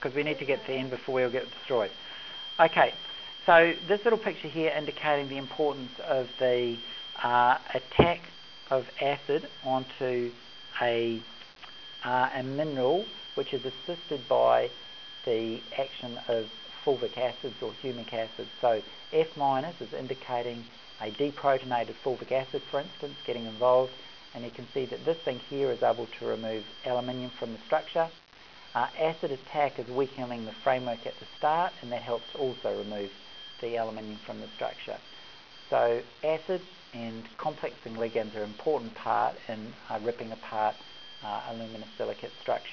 because we need to get to the end before we'll get destroyed. Okay, so this little picture here indicating the importance of the attack of acid onto a mineral, which is assisted by the action of fulvic acids or humic acids. So F minus is indicating a deprotonated fulvic acid, for instance, getting involved, and you can see that this thing here is able to remove aluminium from the structure. Acid attack is weakening the framework at the start, and that helps also remove the aluminium from the structure. So acid and complexing ligands are an important part in ripping apart aluminosilicate structure.